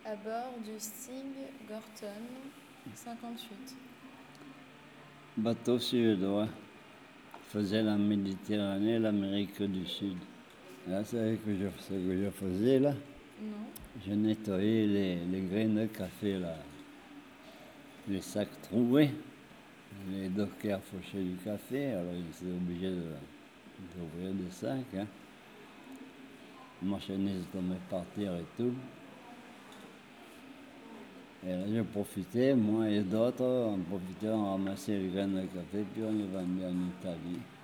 À bord du Stig Gorton 58. Bateau suédois faisait la Méditerranée et l'Amérique du Sud. Là, c'est ce que je faisais là. Non. Je nettoyais les grains de café là, les sacs troués, les dockers fauchaient du café, alors ils étaient obligés d'ouvrir des sacs. Hein. La machiniste tombait par terre et tout. Et là, je profitais, moi et d'autres, on profitait, on ramassait les grains de café, puis on les vendait en Italie.